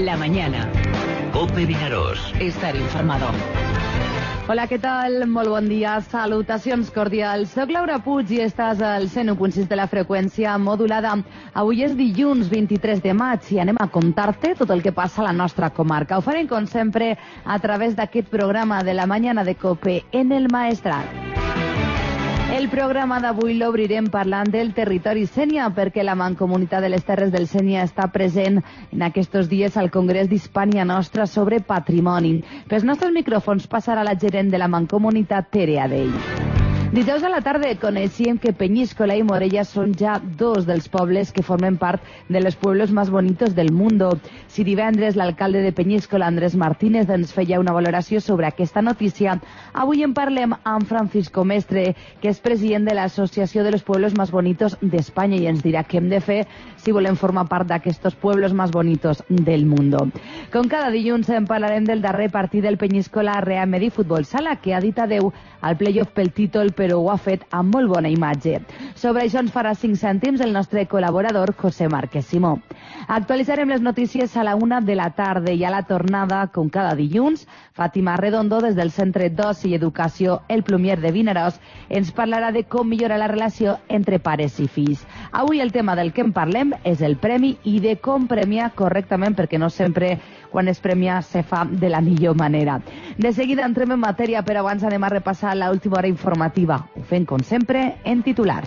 La mañana. COPE Vinaròs. Estar informado. Hola, què tal? Molt bon dia. Salutacions cordials. Soc Laura Puig i estàs al 101.6 de la freqüència modulada. Avui és dilluns 23 de maig i anem a contar-te tot el que passa a la nostra comarca. Ho farem, com sempre, a través d'aquest programa de la mañana de COPE en el Maestrat. El programa d'avui l'obrirem parlant del territori Sénia, perquè la Mancomunitat de les Terres del Sénia està present en aquests dies al Congrés d'Hispània Nostra sobre patrimoni. Pels nostres micròfons passarà la gerent de la Mancomunitat, Tere Adell. Dijous a la tarda coneixíem que Peñíscola i Morella són ja dos dels pobles que formen part de los pueblos más bonitos del mundo. Si divendres l'alcalde de Peñíscola, Andrés Martínez, ens feia una valoració sobre aquesta notícia, avui en parlem amb Francisco Mestre, que és president de l'Associació de los Pueblos Más Bonitos d'Espanya, i ens dirà què hem de fer si volem formar part d'aquests pueblos más bonitos del mundo. Com cada dilluns en parlarem del darrer partit del Peñíscola Real Medi Futbol Sala, que ha dit adeu al playoff pel títol, però ho ha fet amb molt bona imatge. Sobre això ens farà 5 cèntims el nostre col·laborador José Márquez Simó. Actualitzarem les notícies a la 1 de la tarda i a la tornada, com cada dilluns, Fàtima Redondo, des del Centre d'Oci i Educació El Plumier de Vinaròs, ens parlarà de com millorar la relació entre pares i fills. Avui el tema del que en parlem és el premi i de com premiar correctament, perquè no sempre quan es premia se fa de la millor manera. De seguida entrem en matèria, però abans anem a repassar l'última hora informativa. Ho fem, com sempre, en titulars.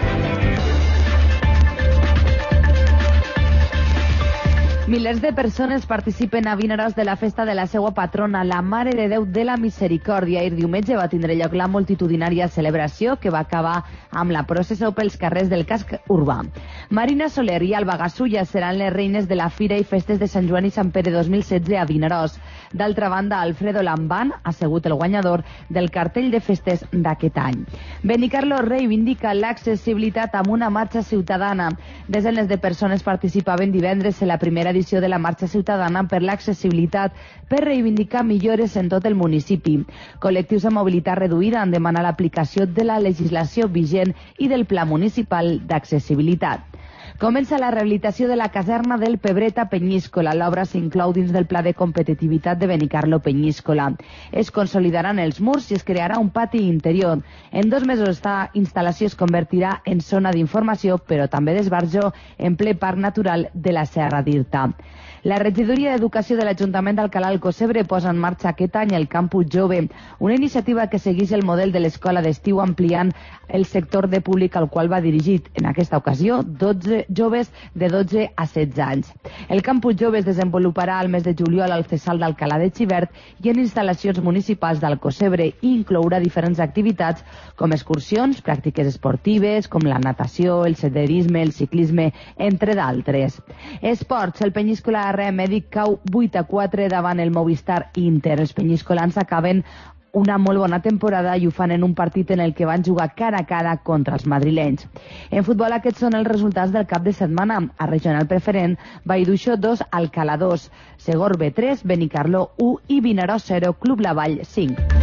Milers de persones participen a Vinaròs de la festa de la seva patrona, la Mare de Déu de la Misericòrdia. Ahir diumenge va tindre lloc la multitudinària celebració que va acabar amb la processó pels carrers del casc urbà. Marina Soler i Alba Gasulla seran les reines de la Fira i Festes de Sant Joan i Sant Pere 2016 a Vinaròs. D'altra banda, Alfredo Lambán ha sigut el guanyador del cartell de festes d'aquest any. Benicarló reivindica l'accessibilitat amb una marxa ciutadana. Desenes de persones participaven divendres en la primera edició de la marxa ciutadana per l'accessibilitat, per reivindicar millores en tot el municipi. Col·lectius amb mobilitat reduïda han demanat l'aplicació de la legislació vigent i del Pla Municipal d'Accessibilitat. Comença la rehabilitació de la caserna del Pebret a Peñíscola. L'obra s'inclou dins del Pla de Competitivitat de Benicarló Peñíscola. Es consolidaran els murs i es crearà un pati interior. En 2 mesos esta instal·lació es convertirà en zona d'informació, però també d'esbarjo en ple parc natural de la Serra d'Irta. La regidoria d'Educació de l'Ajuntament d'Alcalà Alcocebre posa en marxa aquest any el Campus Jove, una iniciativa que segueix el model de l'escola d'estiu ampliant el sector de públic al qual va dirigit, en aquesta ocasió, 12 joves de 12 a 16 anys. El Campus Jove es desenvoluparà al mes de juliol al Cesal d'Alcalà de Xivert i en instal·lacions municipals d'Alcocebre i inclourà diferents activitats com excursions, pràctiques esportives, com la natació, el senderisme, el ciclisme, entre d'altres. Esports, el Peñíscola Mèdic cau 8-4 davant el Movistar Inter. Els penyiscolans acaben una molt bona temporada i ho fan en un partit en el que van jugar cara a cara contra els madrilenys. En futbol aquests són els resultats del cap de setmana. A regional preferent, Vallduixó 2, Alcalà 2, Segorbe 3, Benicarló 1 i Vinaròs 0, Club La Vall 5.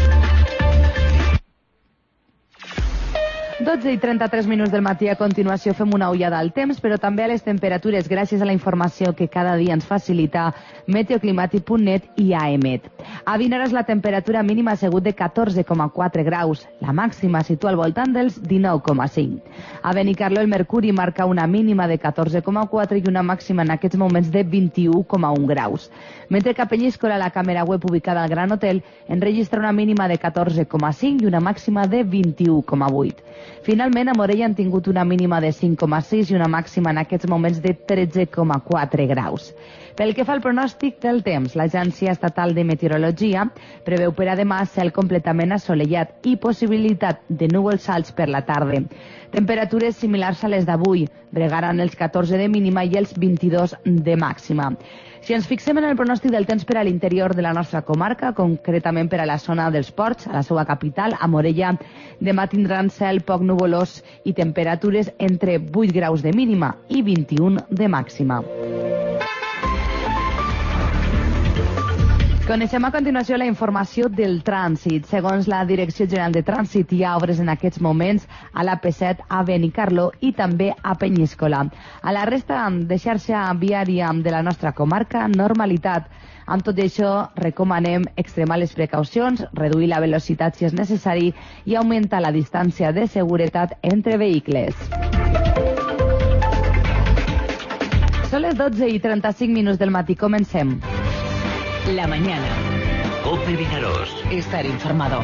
12:33 del matí. A continuació fem una ullada al temps, però també a les temperatures, gràcies a la informació que cada dia ens facilita meteoclimàtic.net i AEMET. A Vinaròs la temperatura mínima ha sigut de 14,4 graus. La màxima situa al voltant dels 19,5. A Benicarló el mercuri marca una mínima de 14,4 i una màxima en aquests moments de 21,1 graus. Mentre que a Peñíscola, la càmera web ubicada al Gran Hotel, enregistra una mínima de 14,5 i una màxima de 21,8. Finalment, a Morella han tingut una mínima de 5,6 i una màxima en aquests moments de 13,4 graus. Pel que fa al pronòstic del temps, l'Agència Estatal de Meteorologia preveu per a demà cel completament assolellat i possibilitat de núvols alts per la tarda. Temperatures similars a les d'avui, bregaran els 14 de mínima i els 22 de màxima. Si ens fixem en el pronòstic del temps per a l'interior de la nostra comarca, concretament per a la zona dels Ports, a la seva capital, a Morella, demà tindran cel poc nuvolós i temperatures entre 8 graus de mínima i 21 de màxima. Coneixem a continuació la informació del trànsit. Segons la Direcció General de Trànsit, hi ha obres en aquests moments a l'AP7, a Benicarló i també a Penyíscola. A la resta de xarxa viària de la nostra comarca, normalitat. Amb tot això, recomanem extremar les precaucions, reduir la velocitat si és necessari i augmentar la distància de seguretat entre vehicles. Són les 12:35 del matí. Comencem. La mañana. COPE Vinaròs. Estar informado.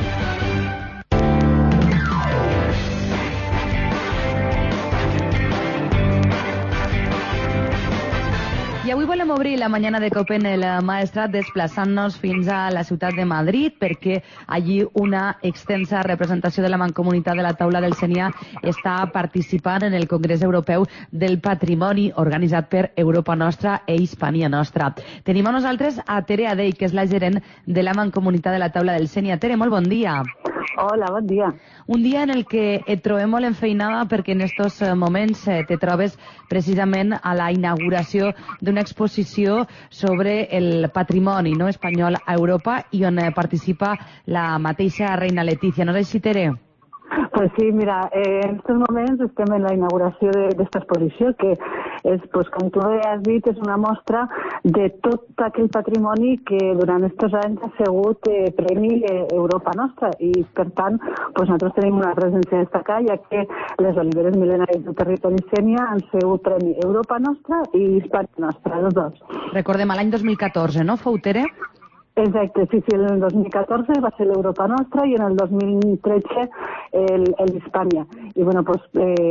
I avui volem obrir la mañana de COPE en el Maestrat desplaçant-nos fins a la ciutat de Madrid perquè allí una extensa representació de la Mancomunitat de la Taula del Sénia està participant en el Congrés Europeu del Patrimoni organitzat per Europa Nostra i Hispània Nostra. Tenim a nosaltres a Tere Adell, que és la gerent de la Mancomunitat de la Taula del Sénia. Tere, molt bon dia. Hola, bon dia. Un dia en el que et trobem molt enfeinada perquè en estos moments te trobes precisament a la inauguració d'una exposició sobre el patrimoni no espanyol a Europa i on participa la mateixa reina Letícia. No és així, Tere? Pues sí, mira, en estos moments estem en la inauguració d'esta exposició que és, pues, com tu has dit, és una mostra de tot aquell patrimoni que durant aquests anys ha sigut Premi Europa Nostra i, per tant, pues, nosaltres tenim una presència destacada ja que les oliveres mil·lenàries del territori Sénia han sigut Premi Europa Nostra i Hispània Nostra, els dos. Recordem, l'any 2014, no, fou, Tere? Exacte, sí, en el 2014 va ser l'Europa Nostra i en el 2013 l'Hispània. I bueno, pues,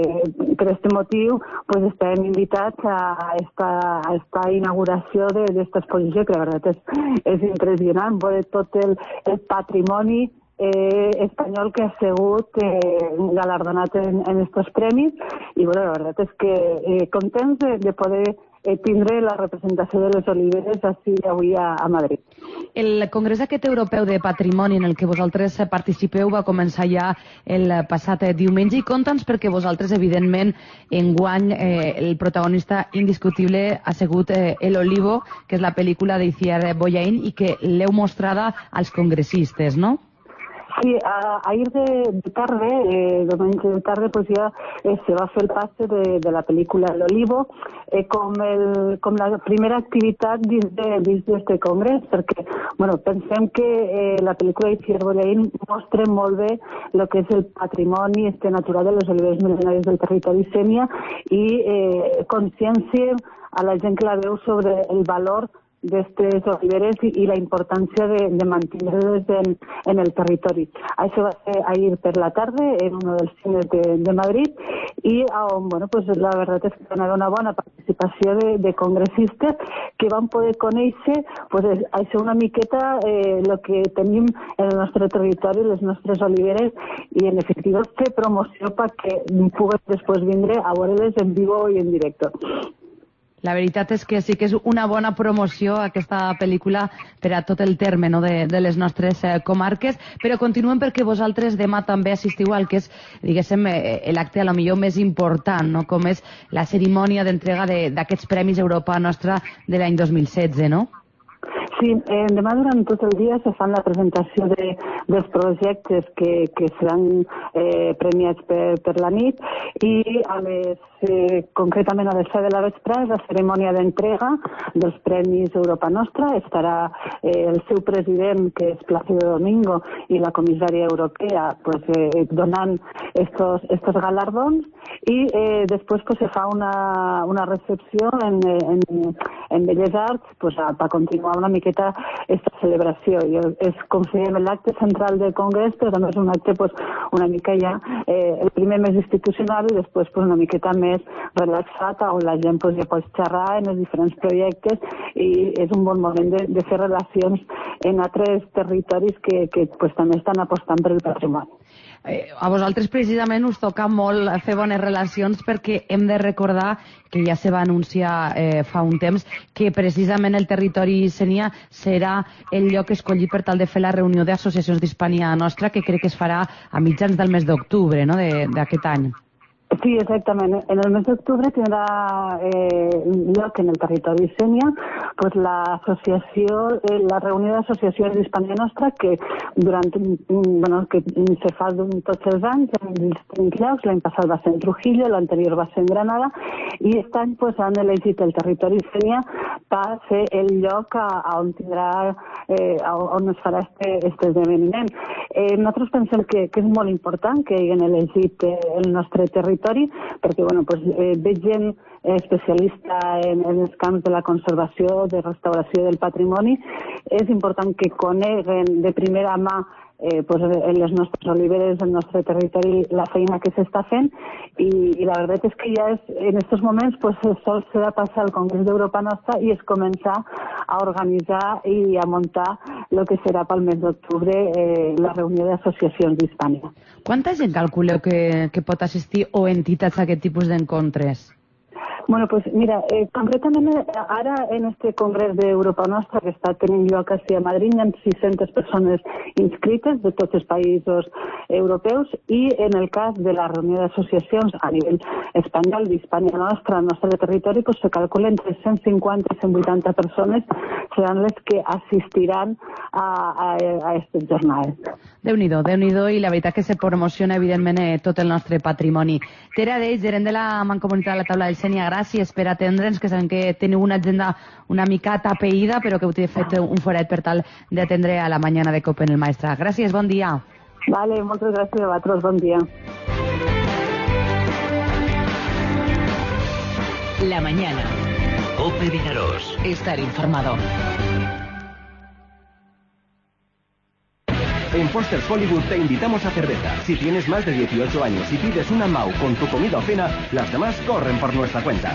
per aquest motiu pues, estem invitats a esta inauguració d'esta exposició, que la veritat és impressionant, veure tot el patrimoni espanyol que ha sigut galardonat en estos premis i bueno, la veritat és que contents de poder tindre la representació de les oliveres així avui a Madrid. El Congrés aquest europeu de patrimoni en el que vosaltres participeu va començar ja el passat diumenge i conta'ns perquè vosaltres, evidentment, enguany el protagonista indiscutible ha sigut El Olivo, que és la pel·lícula d'Itziar Bollaín i que l'heu mostrada als congressistes, no? Sí, ahir de tarde, domingo de tarde, pues ya se va a hacer el pase de la película El Olivo com la primera activitat dins d'este congrés, perquè, bueno, pensem que la pel·lícula d'Itziar Bollaín mostra molt bé el que és el patrimoni natural de les oliveres mil·lenàries del territori Sénia i consciència a la gent que la veu sobre el valor d'estes oliveres i la importància de mantenir-les en el territori. Això va ser ahir per la tarda en un dels cines de Madrid i bueno, pues, la veritat és que va haver una bona participació de congressistes que van poder conèixer pues, això una miqueta el que tenim en el nostre territori, les nostres oliveres i en definitiva fer promoció perquè pugues després vindre a veure-les en vivo i en directe. La veritat és que sí que és una bona promoció aquesta pel·lícula per a tot el terme no, de les nostres comarques, però continuem perquè vosaltres demà també assistiu al que és, diguéssim, l'acte a lo millor més important, no? Com és la cerimònia d'entrega d'aquests Premis Europa Nostra de l'any 2016, no? Sí, demà durant tot el dia se fan la presentació dels projectes que seran premiats per la nit i concretament a les 7 de la vesprada és la cerimònia d'entrega dels Premis Europa Nostra. Estarà el seu president, que és Plácido Domingo, i la comissària europea pues, donant estos galardons i després pues, se fa una recepció en Belles Arts pues, per continuar una miqueta esta celebració. És, com si dèiem, l'acte central del Congrés, però també és un acte pues, una mica ja el primer més institucional i després pues, una miqueta més relaxat on la gent pues, ja pot xerrar en els diferents projectes i és un bon moment de fer relacions en altres territoris que pues, també estan apostant per el patrimoni. A vosaltres precisament us toca molt fer bones relacions perquè hem de recordar que ja se va anunciar fa un temps que precisament el territori Sénia serà el lloc escollit per tal de fer la reunió d'associacions d'Hispània Nostra que crec que es farà a mitjans del mes d'octubre, no?, d'aquest any. Sí, exactament. En el mes d'octubre tindrà lloc en el territori Sénia pues, la reunió d'associacions d'Hispània Nostra que que se fa tots els anys en distints llocs. L'any passat va ser en Trujillo, l'anterior va ser en Granada i aquest any pues, han elegit el territori Sénia per ser el lloc on es farà aquest esdeveniment. Nosaltres pensem que és molt important que hagin elegit el nostre territori perquè ve gent especialista en els camps de la conservació, de restauració del patrimoni. És important que coneguen de primera mà en les nostres oliveres, el nostre territori, la feina que s'està fent i la veritat és que ja en aquests moments sol serà passar al Congrés d'Europa Nostra i es començar a organitzar i a muntar el que serà pel mes d'octubre la reunió d'associacions d'Hispània. Quanta gent calculeu que pot assistir o entitats a aquest tipus d'encontres? Bueno, pues mira, concretament ara en este Congrés d'Europa Nostra que està tenint lloc a Madrid hi ha 600 persones inscrites de tots els països europeus i en el cas de la reunió d'associacions a nivell espanyol d'Hispània Nostra, al nostre territori, pues se calcula entre 150 i 180 persones seran les que assistiran a aquestes jornades. Déu-n'hi-do, Déu-n'hi-do, i la veritat que se promociona evidentment tot el nostre patrimoni. Tere Adeix, gerent de la Mancomunitat de la Taula del Sénia, gràcies per atendre'ns, que sabem que teniu una agenda una mica atapeïda, però que heu fet un forat per tal d'atendre a la mañana de COPE en el Maestrat. Gràcies, bon dia. Vale, moltes gràcies a vosaltres, bon dia. La mañana. COPE Vinaròs. Estar informado. En Foster's Hollywood te invitamos a cerveza. Si tienes más de 18 años y pides una Mau con tu comida o cena, las demás corren por nuestra cuenta.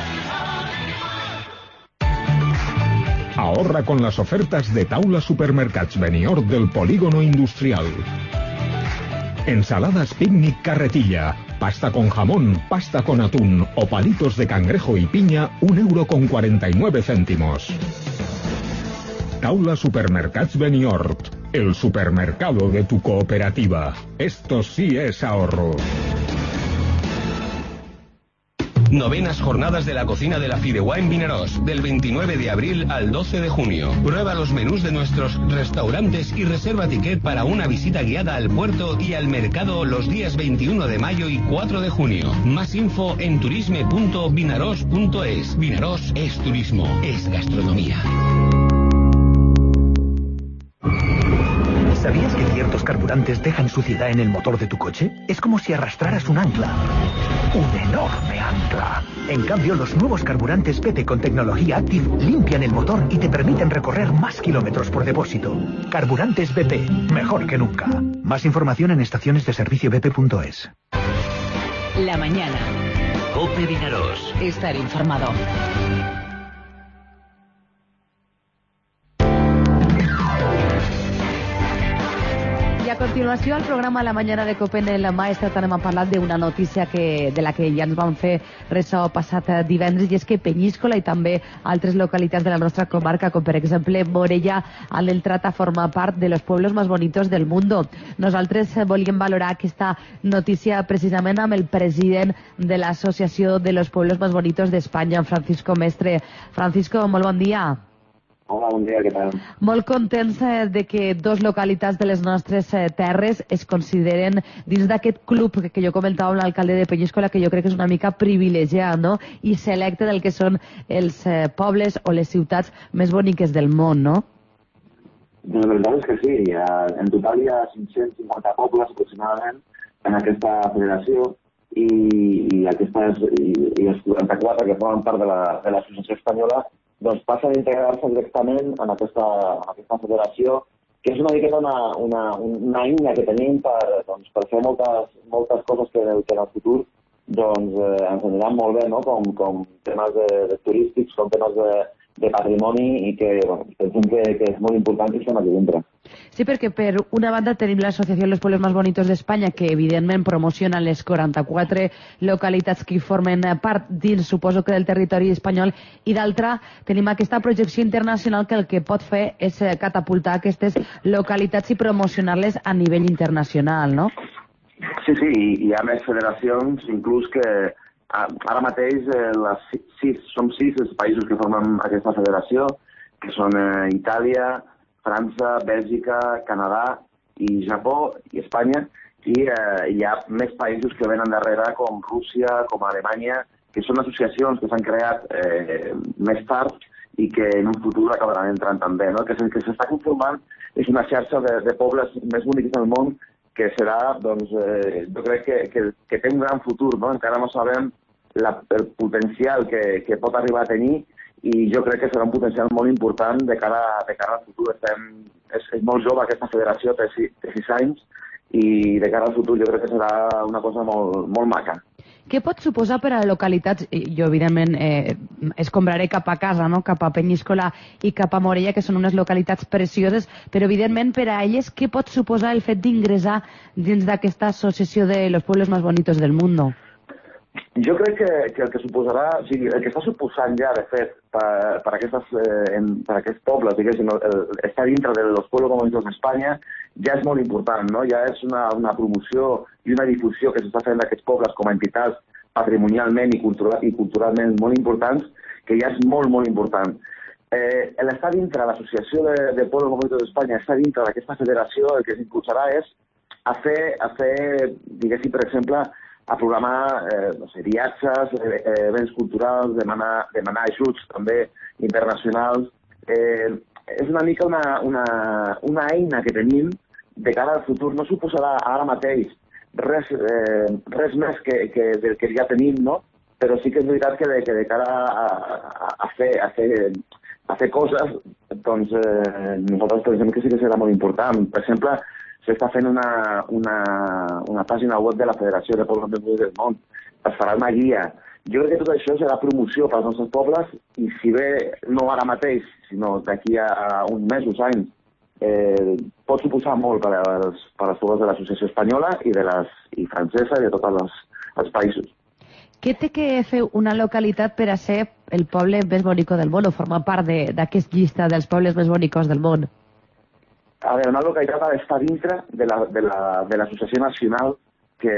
Ahorra con las ofertas de Taula Supermercats Benidorm del Polígono Industrial. Ensaladas picnic carretilla, pasta con jamón, pasta con atún o palitos de cangrejo y piña, €1,49. Taula Supermercats Benidorm, el supermercado de tu cooperativa. Esto sí es ahorro. Novenas jornadas de la cocina de la Fideuà en Vinaròs, del 29 de abril al 12 de junio. Prueba los menús de nuestros restaurantes y reserva ticket para una visita guiada al puerto y al mercado los días 21 de mayo y 4 de junio. Más info en turisme.vinaròs.es. Vinaròs es turismo, es gastronomía. ¿Sabías que ciertos carburantes dejan suciedad en el motor de tu coche? Es como si arrastraras un ancla. Un enorme ancla. En cambio, los nuevos carburantes BP con tecnología Active limpian el motor y te permiten recorrer más kilómetros por depósito. Carburantes BP, mejor que nunca. Más información en estaciones de servicio BP.es. La mañana. COPE Vinaròs. Estar informado. I a continuació, al programa La Mañana de COPE en el Maestrat anem a parlar d'una notícia de la que ja ens vam fer ressò passat divendres, i és que Peñíscola i també altres localitats de la nostra comarca, com per exemple Morella, han entrat a formar part de los pueblos más bonitos del mundo. Nosaltres volíem valorar aquesta notícia precisament amb el president de l'Associació de los Pueblos Más Bonitos d'Espanya, Francisco Mestre. Francisco, molt bon dia. Hola, bon dia, què tal? Molt contents de que dos localitats de les nostres terres es consideren dins d'aquest club que jo comentava amb l'alcalde de Peñíscola, que jo crec que és una mica privilegiat, no? I selecte del que són els pobles o les ciutats més boniques del món, no? La veritat és que sí. En total hi ha 550 pobles aproximadament en aquesta federació i els 44 que formen part de l'Associació Espanyola doncs passen a integrar-se directament en aquesta federació, que és una miqueta una eina que tenim per fer moltes coses que en el futur ens aniran molt bé, no? Com temes de turístics, com temes de patrimoni, i que pensem que és molt important que estem aquí dintre. Sí, perquè per una banda tenim l'Associació de los Pueblos Más Bonitos d'Espanya, que evidentment promociona les 44 localitats que formen part dins, suposo que del territori espanyol, i d'altra tenim aquesta projecció internacional que el que pot fer és catapultar aquestes localitats i promocionar-les a nivell internacional, no? Sí, hi ha més federacions, inclús que ara mateix som 6 els països que formen aquesta federació, que són Itàlia, França, Bèlgica, Canadà i Japó i Espanya, i hi ha més països que venen darrere, com Rússia, com Alemanya, que són associacions que s'han creat més tard i que en un futur acabaran entrant també. No? El que s'està conformant és una xarxa de pobles més bonics del món que serà, doncs, jo crec que té un gran futur, no? Encara no sabem el potencial que pot arribar a tenir i jo crec que serà un potencial molt important de cara al futur. És molt jove aquesta federació, té 6 anys, i de cara al futur jo crec que serà una cosa molt, molt maca. Què pot suposar per a localitats? Jo, evidentment, escombraré cap a casa, no? Cap a Penyíscola i cap a Morella, que són unes localitats precioses, però, evidentment, per a elles, què pot suposar el fet d'ingressar dins d'aquesta associació de los pueblos más bonitos del mundo? Jo crec que el que suposarà, o sigui, el que està suposant ja, de fet, per aquests pobles, diguéssim, estar dintre de los pueblos más bonitos d'Espanya, ja és molt important, no? Ja és una promoció i una difusió que s'està fent d'aquests pobles com a entitats patrimonialment i culturalment molt importants, que ja és molt, molt important. L'estar dintre de l'Associació de Pueblos Más Bonitos d'Espanya, estar dintre d'aquesta federació, el que s'impulsarà és a fer, diguéssim, per exemple, a programar viatges, events culturals, demanar ajuts també internacionals. És una mica una eina que tenim de cara al futur. No suposarà ara mateix res més que del que ja tenim, no? Però sí que és veritat que de cara a fer coses, doncs nosaltres pensem que sí que serà molt important. Per exemple, s'està fent una pàgina web de la Federació de Pobles Més Bonitos del Món. Es farà una guia. Jo crec que tot això serà promoció pels nostres pobles i si bé no ara mateix, sinó d'aquí a uns mesos, anys, pot suposar molt per als pobles de l'associació espanyola i francesa i de tots els països. Què té que fer una localitat per a ser el poble més bonico del món o formar part d'aquesta llista dels pobles més bonicos del món? A veure, una localitat ha d'estar dintre de l'associació nacional que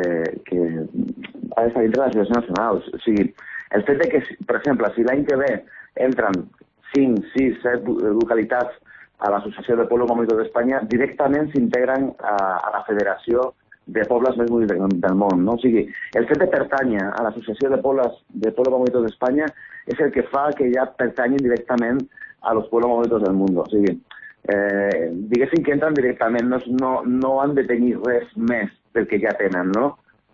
ha d'estar dintre de l'associació nacional. O sigui, el fet que, per exemple, si l'any que ve entren 5, 6, 7 localitats a l'Associació de Pueblos Más Bonitos d'Espanya, directament s'integren a la Federació de Pobles Més Bonitos del Món. No? O sigui, el fet de pertànyer a l'Associació de Pueblos Más Bonitos d'Espanya és el que fa que ja pertanyin directament a los Pueblos Más Bonitos del Mundo. O sigui, diguéssim que entren directament, no han de tenir res més del que ja tenen, no?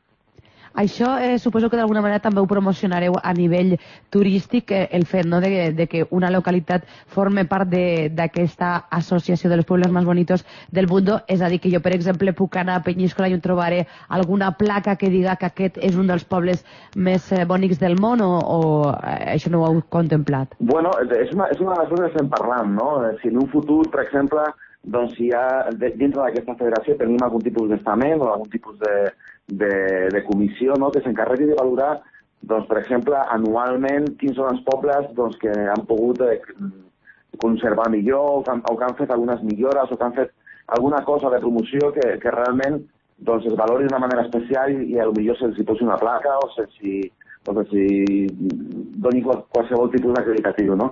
Això suposo que d'alguna manera també ho promocionareu a nivell turístic, el fet no, de que una localitat forme part d'aquesta associació de los pueblos más bonitos del mundo. És a dir, que jo, per exemple, puc anar a Penyíscola i on trobaré alguna placa que diga que aquest és un dels pobles més bonics del món o això no ho heu contemplat? Bueno, és una de les coses que estem parlant, no? Si en un futur, per exemple, doncs si ja dintre d'aquesta federació tenim algun tipus d'estament o algun tipus de comissió, no?, que s'encarregui de valorar, doncs, per exemple, anualment quins són els pobles doncs, que han pogut conservar millor o que han fet algunes millores o que han fet alguna cosa de promoció que realment doncs, es valori d'una manera especial i potser se'ls posi una placa o se'ls doni qualsevol tipus d'acreditatiu, no?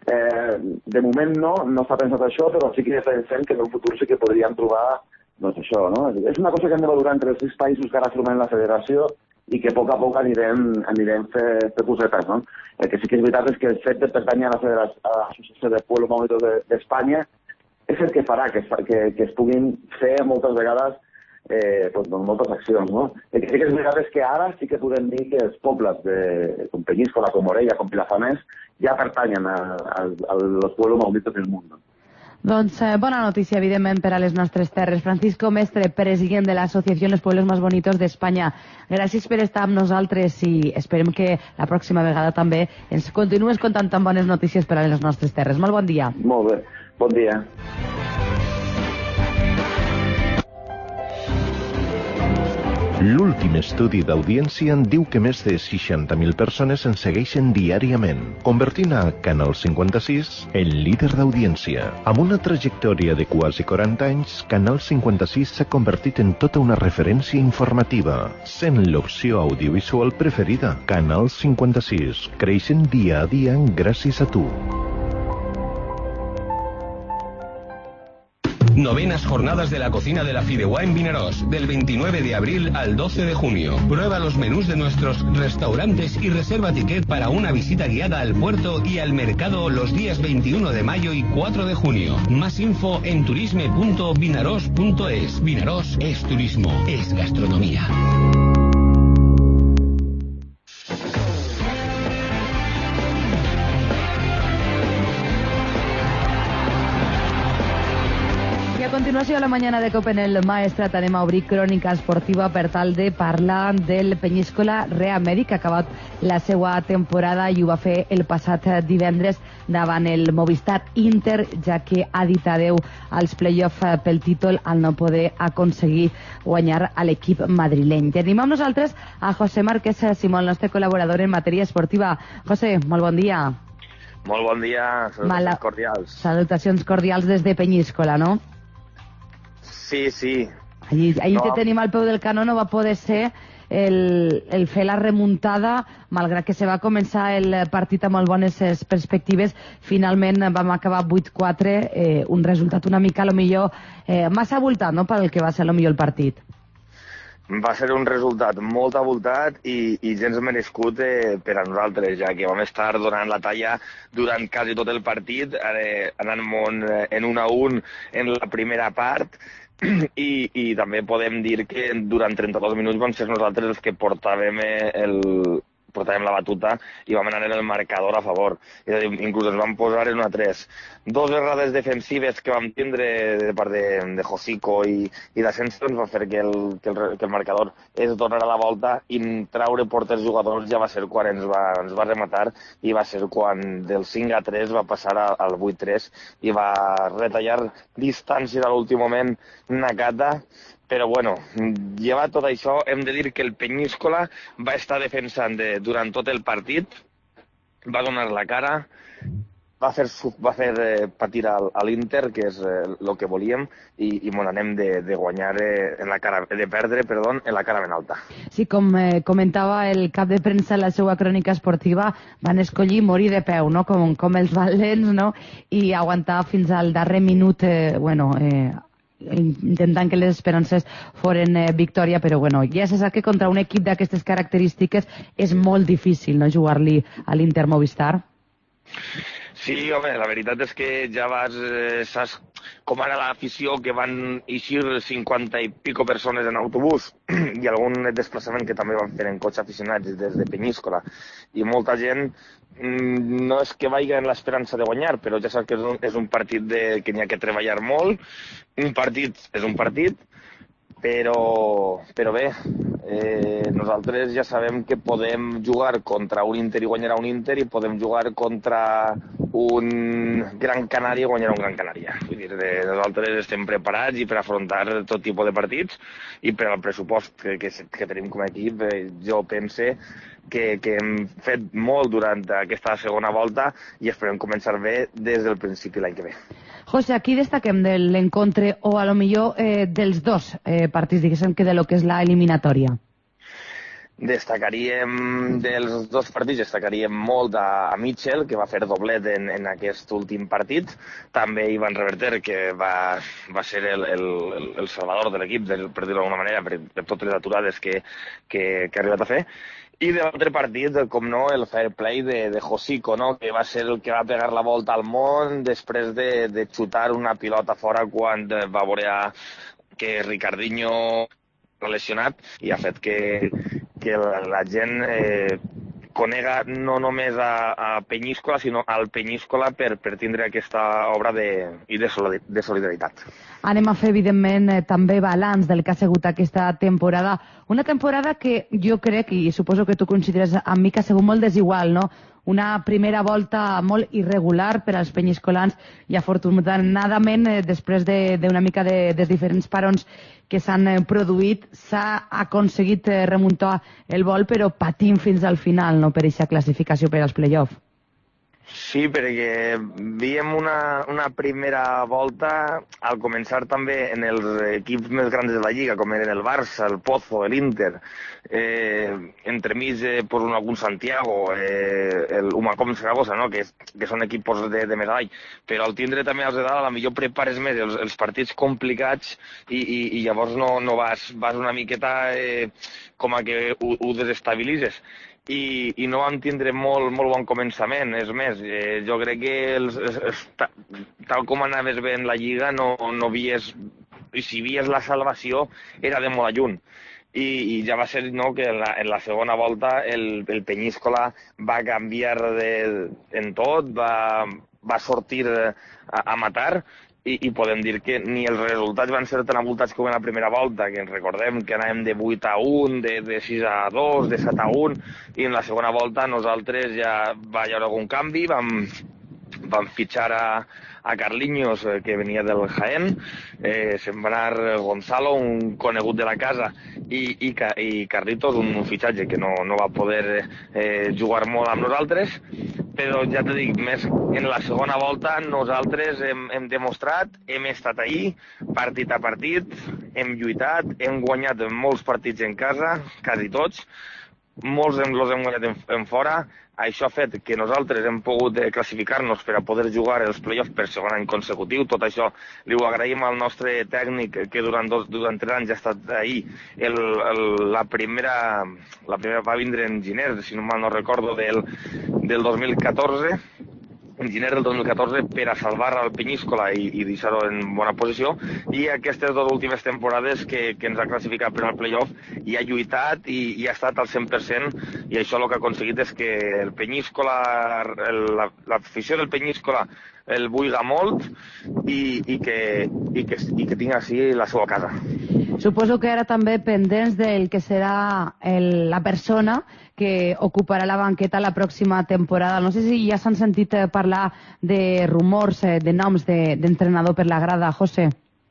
De moment no està pensat això, però sí que pensem que en un futur sí que podríem trobar doncs això, no? És una cosa que hem de valorar entre els 6 països que ara formen la federació i que a poc anirem fer cosetes, no? El que sí que és veritat és que el fet de pertànyer a l'Associació de Pueblos Más Bonitos d'Espanya és el que farà que es puguin fer moltes vegades moltes accions, no? El que sí que és veritat és que ara sí que podem dir que els pobles com Penyíscola, com Morella, com Vilafamés ja pertanyen a los pueblos más bonitos del mundo. Doncs bona notícia, evidentment, per a les nostres terres. Francisco Mestre, president de l'Associació Los Pueblos Más Bonitos d'Espanya. Gràcies per estar amb nosaltres i esperem que la pròxima vegada també ens continues contant tan bones notícies per a les nostres terres. Molt bon dia. Molt bé, bon dia. L'últim estudi d'audiència en diu que més de 60.000 persones ens segueixen diàriament, convertint a Canal 56 el líder d'audiència. Amb una trajectòria de quasi 40 anys, Canal 56 s'ha convertit en tota una referència informativa, sent l'opció audiovisual preferida. Canal 56, creixent dia a dia gràcies a tu. Novenas jornadas de la cocina de la Fideuà en Vinaròs, del 29 de abril al 12 de junio. Prueba los menús de nuestros restaurantes y reserva ticket para una visita guiada al puerto y al mercado los días 21 de mayo y 4 de junio. Más info en turisme.vinaros.es. Vinaròs es turismo, es gastronomía. A continuació, a la mañana de COPE en el Maestrat anem a obrir crònica esportiva per tal de parlar del Peñíscola Real Madrid, que ha acabat la seva temporada i ho va fer el passat divendres davant el Movistar Inter, ja que ha dit adeu als play-off pel títol al no poder aconseguir guanyar a l'equip madrileny. Tenim amb nosaltres a José Márquez Simó, el nostre col·laborador en matèria esportiva. José, molt bon dia. Molt bon dia, salutacions cordials. Salutacions cordials des de Peñíscola, no? Sí. Ahir no. Tenim al peu del canó, no va poder ser el fer la remuntada, malgrat que se va començar el partit amb molt bones perspectives. Finalment vam acabar 8-4, un resultat una mica, millor massa abultat, no?, pel que va ser millor el partit. Va ser un resultat molt abultat i gens merescut per a nosaltres, ja que vam estar donant la talla durant quasi tot el partit, anant en 1-1 en la primera part, i també podem dir que durant 32 minuts vam ser nosaltres els que portàvem la batuta i vam anar en el marcador a favor. És a dir, inclús ens vam posar en 1-3. Dos errades defensives que vam tindre de part de Josico i d'Asensio ens va fer que el marcador es donara la volta i traure porters jugadors ja va ser quan ens va rematar i va ser quan del 5-3 va passar al 8-3 i va retallar distàncies a l'últim moment Nakata. Però bueno, llevat tot això, hem de dir que el Peñíscola va estar defensant durant tot el partit, va donar la cara, va fer patir a l'Inter, que és el que volíem, i anem de guanyar de perdre en la cara ben alta. Sí, com comentava el cap de premsa en la seva crònica esportiva, van escollir morir de peu, no?, com els valents, no?, i aguantar fins al darrer minut, intentant que les esperances foren victòria, però bueno, ja se sap que contra un equip d'aquestes característiques és molt difícil, no?, jugar-li a l'Inter Movistar. Sí, home, la veritat és que ja saps com ara l'afició, que van eixir 50 i pico persones en autobús i algun desplaçament que també van fer en cotxe aficionats des de Peñíscola, i molta gent no és que vagi en l'esperança de guanyar, però ja saps que és un partit que n'hi ha que treballar molt. Un partit és un partit, però bé, nosaltres ja sabem que podem jugar contra un Inter i guanyar a un Inter, i podem jugar contra un Gran Canària i guanyar a un Gran Canària. Vull dir, nosaltres estem preparats i per afrontar tot tipus de partits, i per al pressupost que tenim com a equip, jo pense que hem fet molt durant aquesta segona volta i esperem començar bé des del principi l'any que ve. José, aquí destaquem de l'encontre, o a lo millor dels dos partits, diguéssim, que de lo que és la eliminatòria. Destacaríem dels dos partits, destacaríem molt a Mitchell, que va fer doblet en aquest últim partit. També Ivan Reverter, que va ser el salvador de l'equip, per dir-ho d'alguna manera, per totes les aturades que ha arribat a fer. I de l'altre partit, com no, el fair play de Josico, no?, que va ser el que va pegar la volta al món després de xutar una pilota fora quan va veure que Ricardinho lesionat, i ha fet que la gent conega no només a Peñíscola, sinó al Peñíscola per tindre aquesta obra de solidaritat. Anem a fer, evidentment, també balanç del que ha sigut aquesta temporada. Una temporada que jo crec, i suposo que tu consideres amb mi, que ha sigut molt desigual, no? una primera volta molt irregular per als penyiscolans i afortunadament després d'una mica de diferents parons que s'han produït s'ha aconseguit remuntar el vol però patint fins al final, no, per aquesta classificació per als play-off. Sí, perquè veiem una primera volta al començar també en els equips més grans de la Lliga, com eren el Barça, el Pozo, l'Inter, entremig algun Santiago, el Humacom Saragossa, no? que són equips de més avall, però al tindre també els de dalt, a la millor prepares més els partits complicats i llavors no vas una miqueta com a que ho desestabilitzes. I no vam tindre molt bon començament. És més, jo crec que tal com anaves bé en la Lliga no vies, i si vies la salvació era de molt lluny. I ja va ser que en la segona volta el Peñíscola va canviar en tot, va sortir a matar. I podem dir que ni els resultats van ser tan abultats com en la primera volta, que ens recordem que anàvem de 8-1, de 6-2, de 7-1, i en la segona volta nosaltres ja va haver algun canvi, vam fitxar a Carlinhos, que venia del Jaén, se'n va anar Gonzalo, un conegut de la casa, i Carlitos, un fitxatge que no va poder jugar molt amb nosaltres, però ja t'ho dic, més en la segona volta nosaltres hem demostrat, hem estat ahí, partit a partit, hem lluitat, hem guanyat molts partits en casa, quasi tots, molts els hem guanyat en fora. Això ha fet que nosaltres hem pogut classificar-nos per a poder jugar els play-offs per segon any consecutiu. Tot això li ho agraïm al nostre tècnic, que durant 3 anys ha estat ahí. La primera va vindre en Giner, si no mal no recordo, del 2014, en gener del 2014, per a salvar el Peñíscola i deixar-ho en bona posició, i aquestes 2 últimes temporades que ens ha classificat per al play-off i ha lluitat i ha estat al 100%, i això el que ha aconseguit és que el Peñíscola, l'afició del Peñíscola el vulga molt i que tingui així la seva casa. Suposo que ara també pendents del que serà la persona que ocuparà la banqueta la pròxima temporada. No sé si ja s'han sentit parlar de rumors, de noms d'entrenador per la grada, José.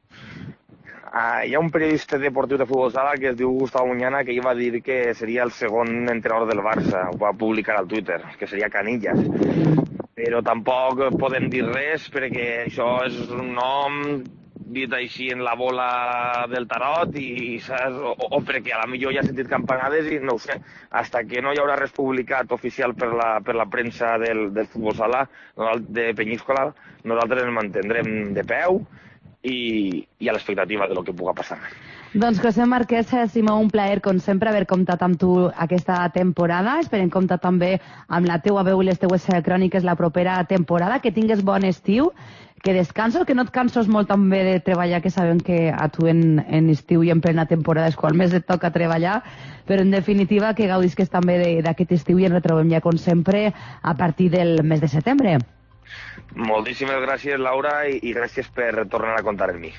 Hi ha un periodista deportiu de futbol sala que es diu Gustavo Muñana, que va dir que seria el segon entrenador del Barça. Ho va publicar al Twitter, que seria Canillas. Però tampoc podem dir res perquè això és un nom dit així en la bola del tarot o perquè a la millor ja ha sentit campanades i no ho sé, hasta que no hi haurà res publicat oficial per la premsa del futbol sala de Peñíscola, nosaltres ens mantindrem de peu i a l'expectativa de lo que pugui passar. Doncs José Marquès, Simó, un plaer com sempre haver comptat amb tu aquesta temporada. Esperem comptar també amb la teua veu i les teues cròniques la propera temporada. Que tingues bon estiu, que descansos, que no et cansos molt també de treballar, que sabem que a tu en estiu i en plena temporada és quan més et toca treballar, però en definitiva que gaudisques també d'aquest estiu i ens retrobem ja com sempre a partir del mes de setembre. Moltíssimes gràcies, Laura, i gràcies per tornar a comptar amb mi.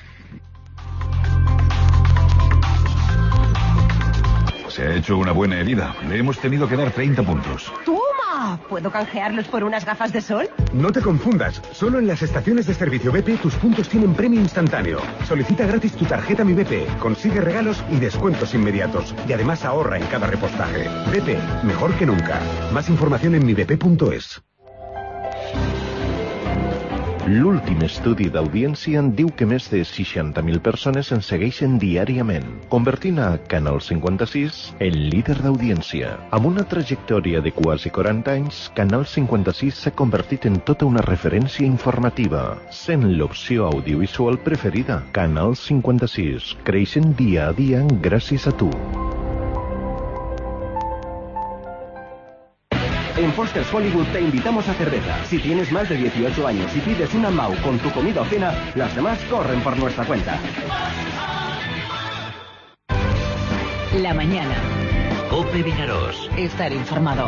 Se ha hecho una buena herida. Le hemos tenido que dar 30 puntos. ¡Toma! ¿Puedo canjearlos por unas gafas de sol? No te confundas. Solo en las estaciones de servicio BP tus puntos tienen premio instantáneo. Solicita gratis tu tarjeta Mi BP. Consigue regalos y descuentos inmediatos. Y además ahorra en cada repostaje. BP, mejor que nunca. Más información en mibp.es. L'últim estudi d'audiència en diu que més de 60.000 persones ens segueixen diàriament, convertint a Canal 56 el líder d'audiència. Amb una trajectòria de quasi 40 anys, Canal 56 s'ha convertit en tota una referència informativa, sent l'opció audiovisual preferida. Canal 56, creixent dia a dia gràcies a tu. En Foster's Hollywood te invitamos a cerveza. Si tienes más de 18 años y pides una MAU con tu comida o cena, las demás corren por nuestra cuenta. La mañana. COPE Vinaròs. Estar informado.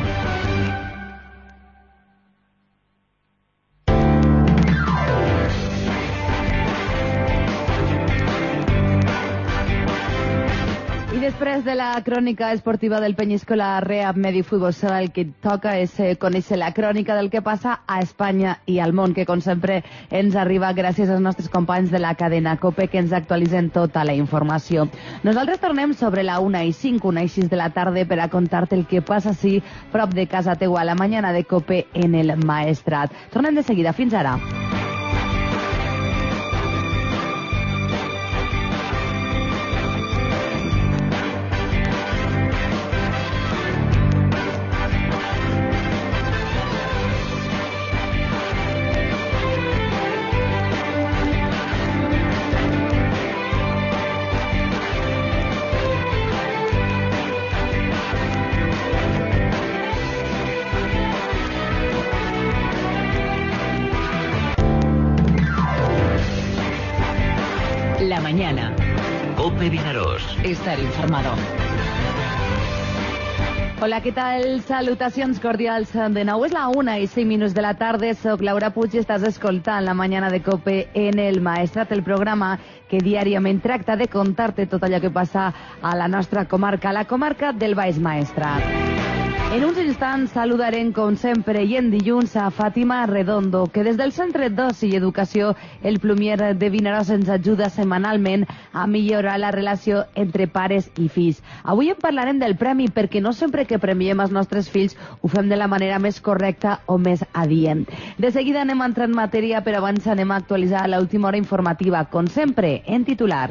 Després de la crònica esportiva del Peñíscola Reab Medi Futbol Sala, el que toca és conèixer la crònica del que passa a Espanya i al món, que com sempre ens arriba gràcies als nostres companys de la cadena COPE, que ens actualitzen tota la informació. Nosaltres tornem sobre la 1:05, 1:06 de la tarda, per a contar-te el que passa així prop de casa teua, a la mañana de COPE en el Maestrat. Tornem de seguida. Fins ara. La mañana. COPE Vinaròs. Estar informado. Hola, què tal? Salutacions cordials. De nou és la 1:05 de la tarda. Soc Laura Puig i estàs escoltant la mañana de COPE en el Maestrat, el programa que diàriament tracta de contar-te tot allò que passa a la nostra comarca, la comarca del Baix Maestrat. En uns instants saludarem, com sempre, i en dilluns, a Fàtima Redondo, que des del Centre d'Oci i Educació El Plumier de Vinaròs ens ajuda setmanalment a millorar la relació entre pares i fills. Avui en parlarem del premi, perquè no sempre que premiem els nostres fills ho fem de la manera més correcta o més adient. De seguida anem a entrar en matèria, però abans anem a actualitzar l'última hora informativa, com sempre, en titulars.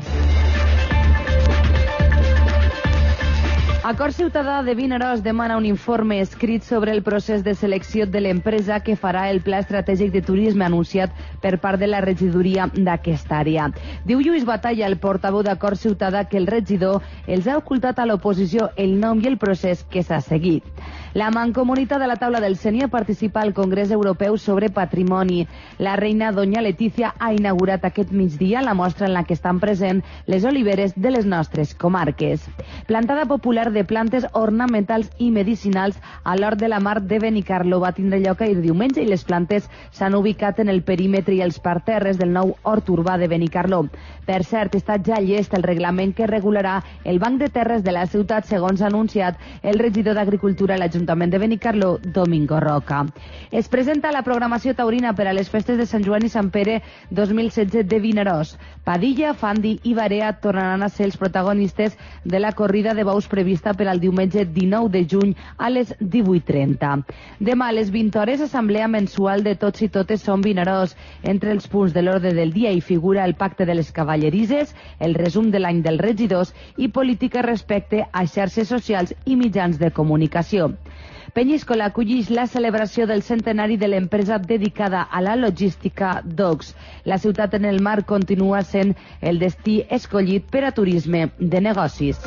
Acord Ciutadà de Vinaròs demana un informe escrit sobre el procés de selecció de l'empresa que farà el Pla Estratègic de Turisme anunciat per part de la regidoria d'aquesta àrea. Diu Lluís Batalla, el portaveu d'Acord Ciutadà, que el regidor els ha ocultat a l'oposició el nom i el procés que s'ha seguit. La Mancomunitat de la Taula del Sénia participa al Congrés Europeu sobre Patrimoni. La reina Doña Letícia ha inaugurat aquest migdia la mostra en la que estan presents les oliveres de les nostres comarques. Plantada popular de plantes ornamentals i medicinals a l'Hort de la Mar de Benicarló va tindre lloc ahir diumenge i les plantes s'han ubicat en el perímetre i els parterres del nou hort urbà de Benicarló. Per cert, està ja llest el reglament que regularà el banc de terres de la ciutat, segons ha anunciat el regidor d'Agricultura a l'Ajuntament de Benicarló, Domingo Roca. Es presenta la programació taurina per a les festes de Sant Joan i Sant Pere 2016 de Vinaròs. Padilla, Fandi i Barea tornaran a ser els protagonistes de la corrida de bous prevista per al diumenge 19 de juny a les 18:30. Demà a les 20 hores, assemblea mensual de Tots i Totes som Vinaròs. Entre els punts de l'ordre del dia hi figura el pacte de les cavallerises, el resum de l'any dels regidors i política respecte a xarxes socials i mitjans de comunicació. Peñíscola acollix la celebració del centenari de l'empresa dedicada a la logística DOCS. La ciutat en el mar continua sent el destí escollit per a turisme de negocis.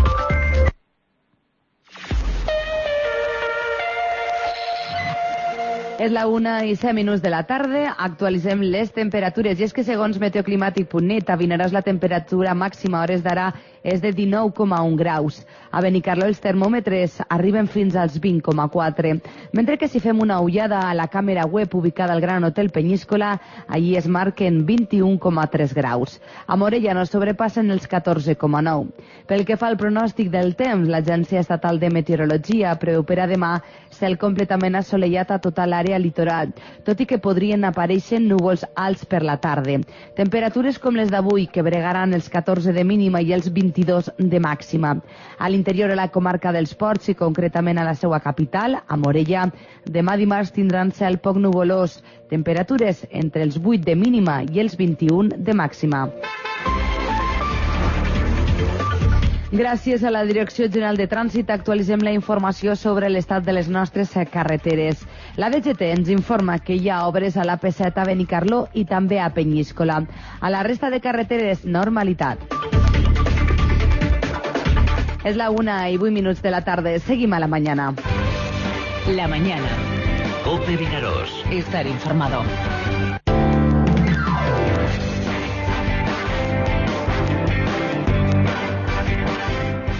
És la 1:07 de la tarda, actualitzem les temperatures, i és que segons meteoclimàtic.net, a Vinaròs la temperatura màxima a hores d'ara és de 19,1 graus. A Benicarló els termòmetres arriben fins als 20,4, mentre que si fem una ullada a la càmera web ubicada al Gran Hotel Peñíscola, allí es marquen 21,3 graus. A Morella no sobrepassen els 14,9. Pel que fa al pronòstic del temps, l'Agència Estatal de Meteorologia preveu per a demà cel completament assolellat a tota l'àrea litoral, tot i que podrien aparèixer núvols alts per la tarda. Temperatures com les d'avui, que bregaran els 14 de mínima i els 22 de màxima. A l'interior de la comarca dels Ports i concretament a la seva capital, a Morella, demà dimarts tindran cel poc nuvolós, temperatures entre els 8 de mínima i els 21 de màxima. Gràcies a la Direcció General de Trànsit actualitzem la informació sobre l'estat de les nostres carreteres. La DGT ens informa que hi ha obres a la P7 a Benicarló i també a Peñíscola. A la resta de carreteres, normalitat. És la 1:08 de la tarda. Seguim a la mañana. La mañana. COPE Vinaròs. Estar informado.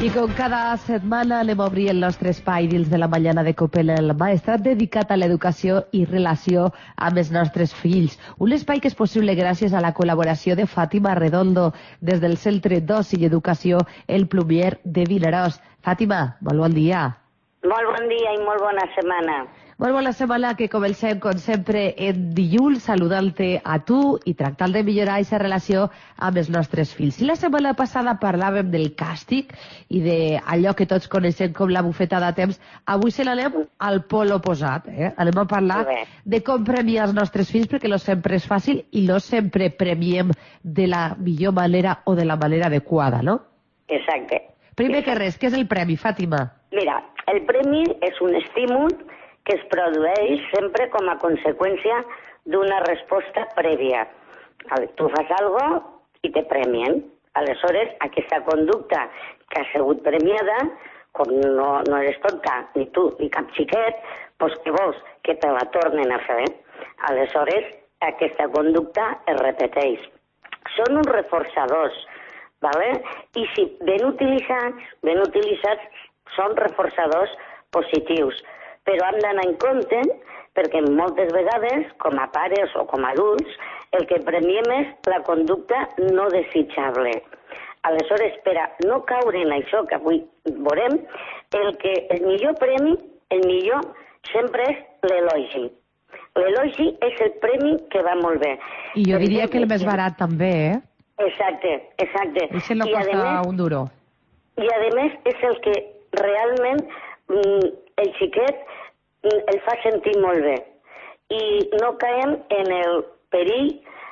I com cada setmana anem a obrir el nostre espai dins de la Mañana de COPE en el Maestrat dedicat a l'educació i relació amb els nostres fills. Un espai que és possible gràcies a la col·laboració de Fàtima Redondo des del Centre d'Oci i Educació El Plumier de Vinaròs. Fàtima, molt bon dia. Molt bon dia i molt bona setmana. Molt bona setmana que comencem, com sempre, en dilluns, saludant-te a tu i tractant de millorar aquesta relació amb els nostres fills. I la setmana passada parlàvem del càstig i d'allò que tots coneixem com la bufeta de temps. Avui se n'anem al pol oposat. Anem a parlar de com premiar els nostres fills, perquè no sempre és fàcil i no sempre premiem de la millor manera o de la manera adequada, no? Exacte. Primer que res, què és el premi, Fàtima? Mira, el premi és un estímul que es produeix sempre com a conseqüència d'una resposta prèvia. Tu fas alguna cosa i te premien. Aleshores, aquesta conducta que ha sigut premiada, com no eres tonta, ni tu ni cap xiquet, doncs què vols? Que te la tornen a fer. Aleshores, aquesta conducta es repeteix. Són uns reforçadors, ¿vale? I si ben utilitzats, són reforçadors positius. Però hem d'anar en compte perquè moltes vegades, com a pares o com a adults, el que premiem és la conducta no desitjable. Aleshores, per a no caure en això que avui veurem, el millor premi, el millor, sempre és l'elogi. L'elogi és el premi que va molt bé. I jo diria que el més barat també, eh? Exacte. I se no costa un duro. I a més és el que realment el xiquet el fa sentir molt bé. I no caem en el perill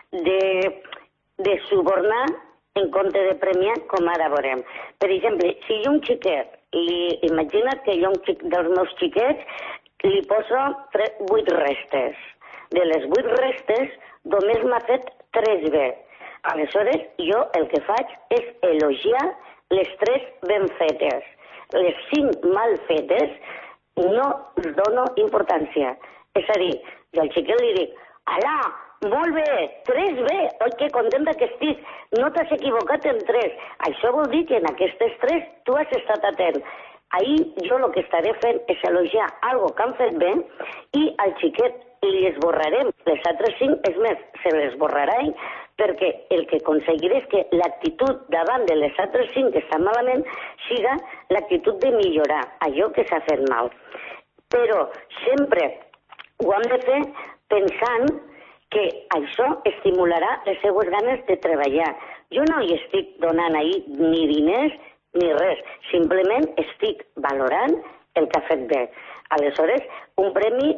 de subornar en compte de premiar, com ara veurem. Per exemple, si un xiquet, imagina't que jo dels meus xiquets li poso 8 restes. De les 8 restes, només m'ha fet 3 bé. Aleshores, jo el que faig és elogiar les 3 ben fetes. Les 5 mal fetes no els dono importància. És a dir, jo al xiquet li dic, alà, molt bé, 3 bé, oi que contenta que estic, no t'has equivocat en 3. Això vol dir que en aquestes 3 tu has estat atent. Ahir jo el que estaré fent és elogiar algo que han fet bé i al xiquet li esborrarem les altres 5, és més, se les esborrarà ell, perquè el que aconseguiré és que l'actitud davant de les altres 5 que estan malament siga l'actitud de millorar allò que s'ha fet mal. Però sempre ho hem de fer pensant que això estimularà les seues ganes de treballar. Jo no li estic donant ahir ni diners ni res, simplement estic valorant el que ha fet bé. Aleshores, un premi,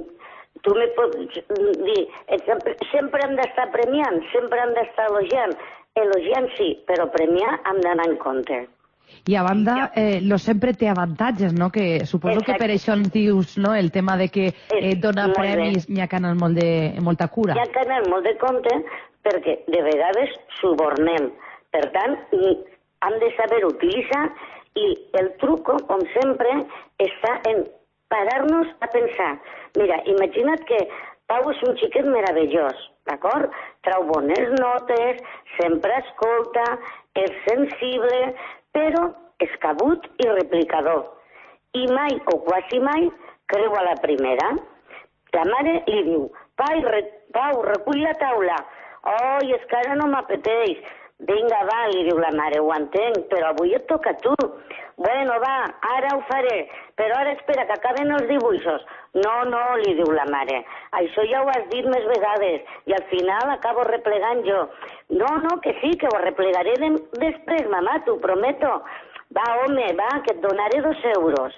tu me pots dir, sempre hem d'estar premiant, sempre hem d'estar elogiant. Elogiant sí, però premiar hem d'anar en compte. I a banda, no sempre té avantatges, no? Que suposo que per això ens dius, no?, el tema de que donar premis n'hi ha que anar molta cura. N'hi ha que anar molt de compte perquè de vegades subornem. Per tant, hem de saber utilitzar i el truco, com sempre, està en parar-nos a pensar. Mira, imagina't que Pau és un xiquet meravellós, d'acord? Trau bones notes, sempre escolta, és sensible, però és cabut i replicador. I mai o quasi mai creu a la primera. La mare li diu, Pau, recull la taula. Oi, és que ara no m'apeteix. Vinga, va, li diu la mare, ho entenc, però avui et toca a tu. Bueno, va, ara ho faré, però ara espera que acaben els dibuixos. No, li diu la mare, això ja ho has dit més vegades i al final acabo replegant jo. No, que sí, que ho replegaré després, mamà, t'ho prometo. Va, home, va, que et donaré 2 euros.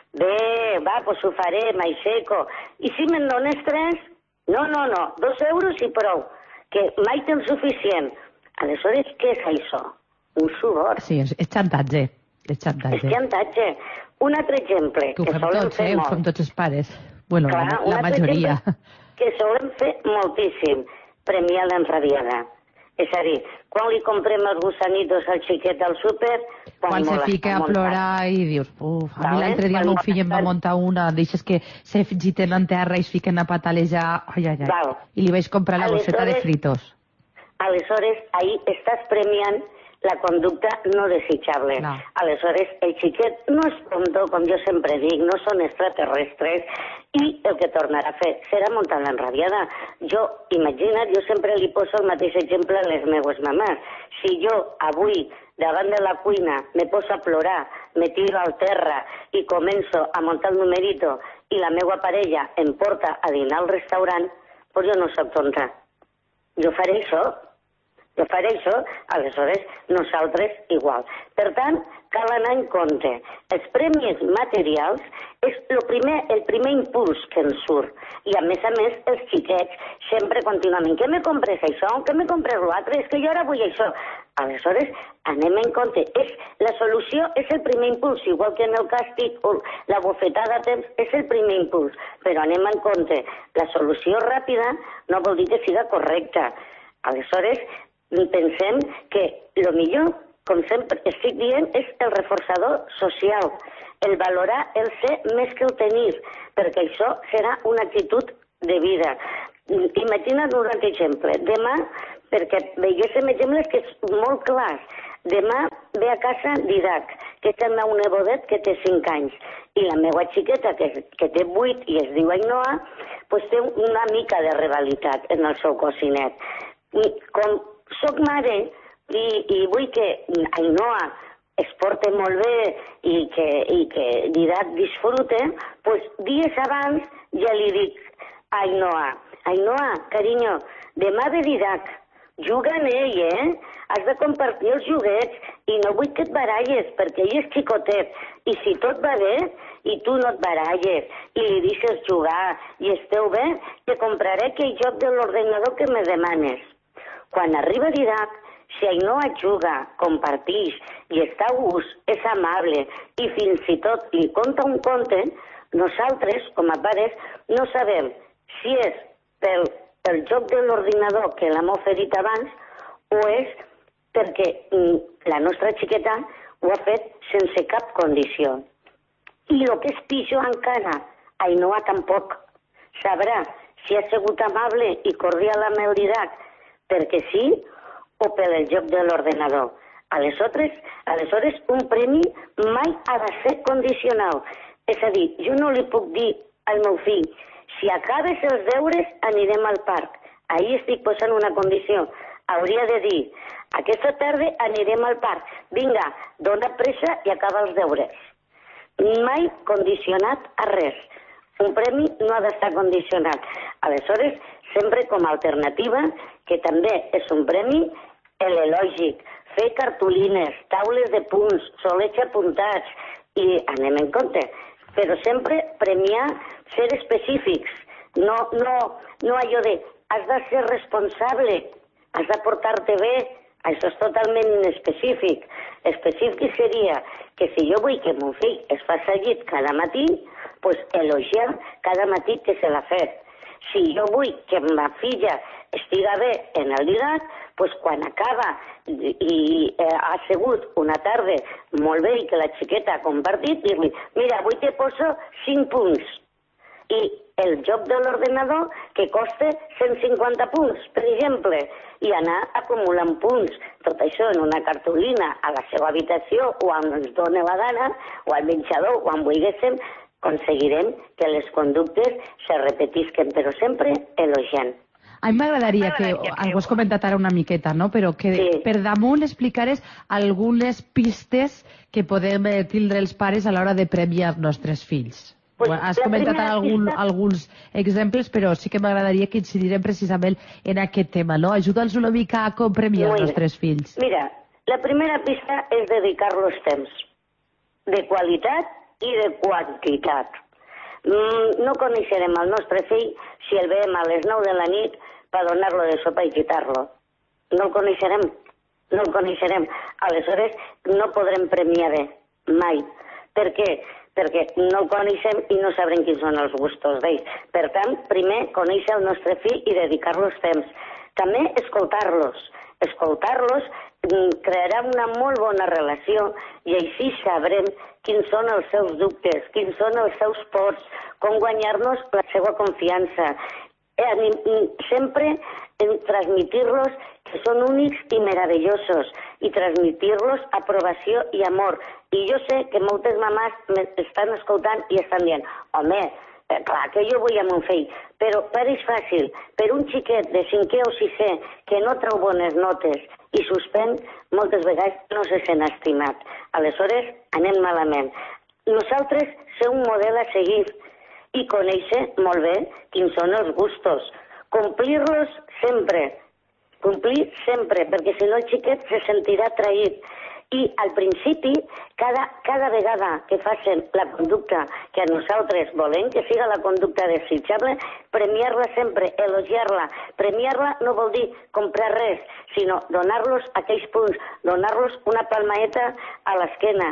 Bé, va, pues ho faré, m'aixeco. I si me'n dones 3? No, 2 euros i prou, que mai tens suficient. Aleshores, què és això? Un sudor. Sí, és xantatge. És xantatge. Un altre exemple. Que ho fem tots, ho fem tots els pares. Bueno, clar, la majoria. Que solem fer moltíssim. Premiar l'enrabiada. És a dir, quan li comprem els gusanitos al xiquet al súper... Quan se fica a plorar i dius, a mi l'altre dia el meu fill em va muntar una, deixes que se giten en terra i es fiquen a patalejar, i li vaig comprar la bosseta de fritos. Aleshores, ahir estàs premiant la conducta no desitjable. No. Aleshores, el xiquet no és tonto, com jo sempre dic, no són extraterrestres, i el que tornarà a fer serà muntar l'enrabiada. Jo, imagina't, jo sempre li poso el mateix exemple a les meues mamàs. Si jo avui, davant de la cuina, me poso a plorar, me tiro al terra i començo a muntar el numerito i la meva parella em porta a dinar al restaurant, doncs jo no soc tonta. Jo faré això. Aleshores nosaltres igual. Per tant, cal anar en compte. Els premis materials és el primer impuls que ens surt. I a més, els xiquets sempre contínuament, què me compres això? Què me compres l'altre? És que jo ara vull això. Aleshores, anem en compte. La solució és el primer impuls, igual que en el càstig o la bofetada a temps és el primer impuls. Però anem en compte. La solució ràpida no vol dir que siga correcta. Aleshores, pensem que el millor, com sempre estic dient, és el reforçador social, el valorar el ser més que el tenir, perquè això serà una actitud de vida. Imagina't un altre exemple. Demà, perquè veiéssim exemples que és molt clars, demà ve a casa Didac, que és el meu nebodet que té 5 anys, i la meva xiqueta, que té 8 i es diu Ainhoa, doncs té una mica de rivalitat en el seu cosinet. Com soc mare i vull que Ainhoa es porta molt bé i que Didac disfrute, doncs dies abans ja li dic a Ainhoa, carinyo, demà ve Didac, juga en ell, has de compartir els joguets i no vull que et baralles perquè ell és xicotet i si tot va bé i tu no et baralles i li deixes jugar i esteu bé, te compraré aquell joc de l'ordenador que me demanes. Quan arriba Didac, si Ainhoa juga, compartix i està a gust, és amable i fins i tot li conta un conte, nosaltres, com a pares, no sabem si és pel joc de l'ordinador que l'hem oferit abans o és perquè la nostra xiqueta ho ha fet sense cap condició. I el que és pitjor encara, Ainhoa tampoc sabrà si ha sigut amable i cordial amb el Didac perquè sí o per el joc de l'ordenador. Aleshores, un premi mai ha de ser condicional. És a dir, jo no li puc dir al meu fill, si acabes els deures anirem al parc. Ahir estic posant una condició. Hauria de dir, aquesta tarda anirem al parc. Vinga, dona pressa i acaba els deures. Mai condicionat a res. Un premi no ha d'estar condicionat. Aleshores, sempre com a alternativa, que també és un premi, l'elògic, fer cartolines, taules de punts, solets apuntats, i anem en compte. Però sempre premiar ser específics. No allò de, has de ser responsable, has de portar-te bé, això és totalment inespecífic. Específic seria que si jo vull que mon fill es faci al llit cada matí, doncs elogiar cada matí que se l'ha fet. Si jo vull que ma filla estiga bé en el Didac, doncs quan acaba i ha sigut una tarda molt bé i que la xiqueta ha compartit, dir-li, mira, avui te poso 5 punts. I el joc de l'ordenador que costa 150 punts, per exemple, i anar acumulant punts. Tot això en una cartolina a la seva habitació o on ens doni la gana, o al menjador, o on vulguéssim, aconseguirem que les conductes se repetisquen, però sempre elogiant. A mi m'agradaria que, ho has comentat ara una miqueta, no? Però que per damunt explicares algunes pistes que podem tindre els pares a l'hora de premiar els nostres fills. Has comentat alguns exemples, però sí que m'agradaria que incidirem precisament en aquest tema, no? Ajuda'ls una mica a com premiar els nostres fills. Mira, la primera pista és dedicar-los temps, de qualitat i de quantitat. No coneixerem el nostre fill si el veiem a les 9 de la nit per donar-lo de sopa i quitar-lo. No el coneixerem. Aleshores, no podrem premiar bé, mai. Per què? Perquè no el coneixem i no sabrem quins són els gustos d'ells. Per tant, primer, conèixer el nostre fill i dedicar-los temps. També escoltar-los. Escoltar-los crearà una molt bona relació i així sabrem quins són els seus dubtes, quins són els seus pors, com guanyar-nos la seva confiança. Sempre transmitir-los que són únics i meravellosos, i transmitir-los aprovació i amor. I jo sé que moltes mamàs m'estan escoltant i estan dient, home, clar, que jo vull amb un fill, però pareix fàcil. Per un xiquet de 5è o 6è que no treu bones notes i suspèn, moltes vegades no se sent estimat. Aleshores, anem malament. Nosaltres ser un model a seguir i conèixer molt bé quins són els gustos. Complir-los sempre. Complir sempre, perquè si no el xiquet se sentirà traït. I al principi, cada vegada que facin la conducta que a nosaltres volem, que siga la conducta desitjable, premiar-la sempre, elogiar-la. Premiar-la no vol dir comprar res, sinó donar-los aquells punts, donar-los una palmaeta a l'esquena.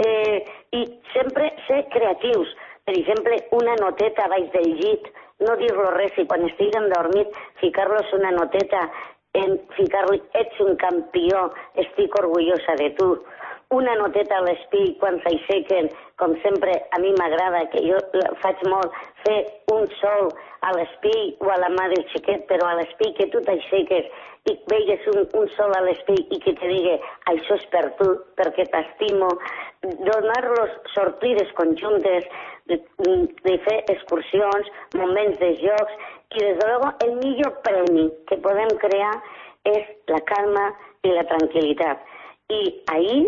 I sempre ser creatius. Per exemple, una noteta baix del llit, no dir-los res, i quan estiguen dormit, ficar-los una noteta, ficar-li, ets un campió, estic orgullosa de tu. Una noteta a l'espill quan s'aixequen, com sempre a mi m'agrada, que jo faig molt, fer un sol a l'espill o a la mà del xiquet, però a l'espill que tu t'aixeques i veigues un sol a l'espill i que te digui, això és per tu, perquè t'estimo. Donar-los sortides conjuntes, de fer excursions, moments de jocs, i des de luego el millor premi que podem crear és la calma i la tranquil·litat. I ahir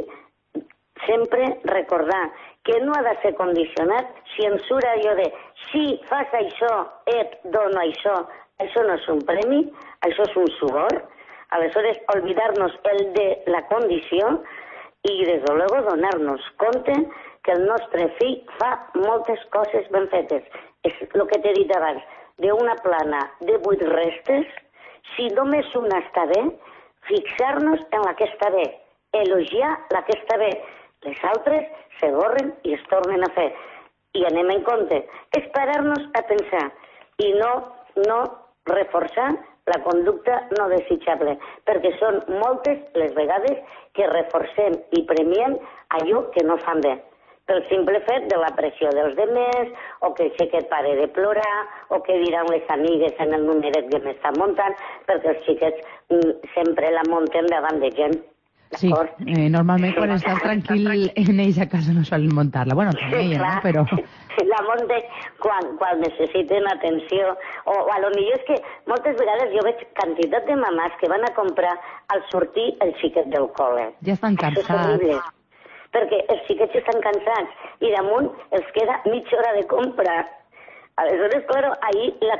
sempre recordar que no ha de ser condicionat si em surt allò de si fas això, et dono això. Això no és un premi, això és un sudor. Aleshores, olvidar-nos el de la condició i des de luego donar-nos compte que el nostre fill fa moltes coses ben fetes. És el que t'he dit abans. D'una plana de 8 restes, si només una està bé, fixar-nos en la que està bé, elogiar la que està bé. Les altres se borren i es tornen a fer. I anem en compte. És parar-nos a pensar i no reforçar la conducta no desitjable, perquè són moltes les vegades que reforcem i premiem allò que no fan bé. Pel simple fet de la pressió dels demés, o que el xiquet pare de plorar, o que diran les amigues en el numeret que m'està muntant, perquè els xiquets sempre la munten davant de gent. Sí, normalment quan estàs tranquil en ells a casa no solen muntar-la. Bueno, també ella, no? Però... La munten quan necessiten atenció, o a lo millor és que moltes vegades jo veig quantitat de mamàs que van a comprar al sortir el xiquet del col·le. Ja estan cansats. Perquè els xiquets estan cansats i damunt els queda mitja hora de compra. Aleshores, claro, ahí la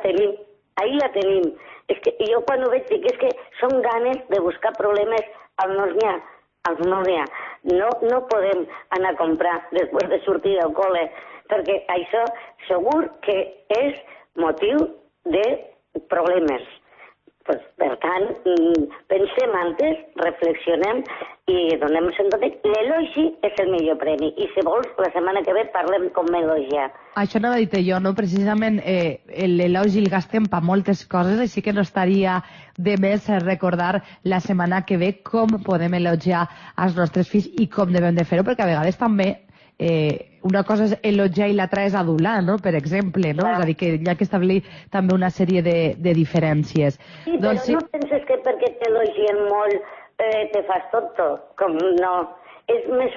tenim. És que jo quan ho veig dic és que són ganes de buscar problemes als no n'hi ha. No podem anar a comprar després de sortir del col·le, perquè això segur que és motiu de problemes. Pues, per tant, pensem antes, reflexionem i donem en compte que l'elogi és el millor premi. I si vols, la setmana que ve parlem com elogiar. Això no ho he dit jo, no? Precisament l'elogi el gastem per moltes coses, així que no estaria de més recordar la setmana que ve com podem elogiar els nostres fills i com devem de fer-ho, perquè a vegades també una cosa és elogiar i l'altra és adular, no? Per exemple, no? És a dir, que hi ha que establir també una sèrie de diferències. Sí, però no penses que perquè t'elogien molt te fas tonto? Com no. És més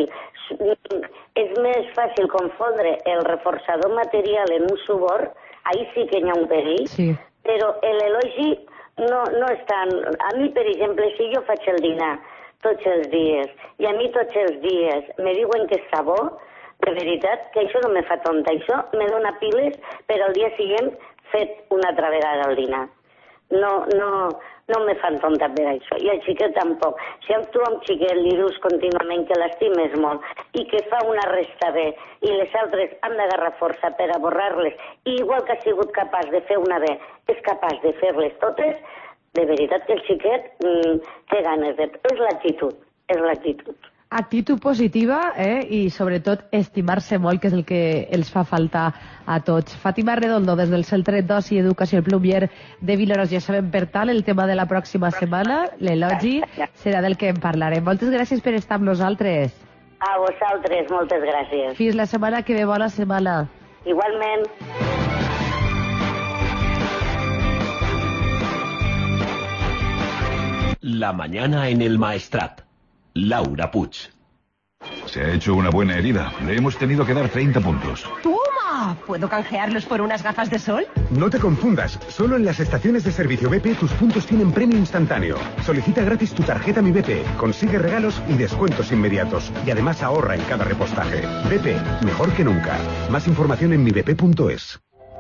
fàcil confondre el reforçador material en un subor, ahí sí que hi ha un perill, però l'elogi no és tan... A mi, per exemple, si jo faig el dinar tots els dies, i a mi tots els dies me diuen que està bo, de veritat que això no me fa tonta, això me dona piles per al dia següent fet una altra vegada al dinar. No me fan tonta per això, i el xiquet tampoc. Si tu a un xiquet li dius contínuament que l'estimes molt i que fa una resta bé i les altres han d'agarrar força per aborrar-les, i igual que ha sigut capaç de fer una bé, és capaç de fer-les totes, de veritat que el xiquet té ganes de... És l'actitud. Actitud positiva i sobretot estimar-se molt, que és el que els fa falta a tots. Fàtima Redondo, des del Centre d'Oci i Educació El Plumier de Vinaròs. Ja sabem, per tant, el tema de la pròxima setmana, l'elogi, serà del que en parlarem. Moltes gràcies per estar amb nosaltres. A vosaltres, moltes gràcies. Fins la setmana que ve, bona setmana. Igualment. La mañana en el Maestrat. Laura Puig. Se ha hecho una buena herida. Le hemos tenido que dar 30 puntos. ¡Toma! ¿Puedo canjearlos por unas gafas de sol? No te confundas. Solo en las estaciones de servicio BP tus puntos tienen premio instantáneo. Solicita gratis tu tarjeta Mi BP. Consigue regalos y descuentos inmediatos. Y además ahorra en cada repostaje. BP, mejor que nunca. Más información en mibp.es.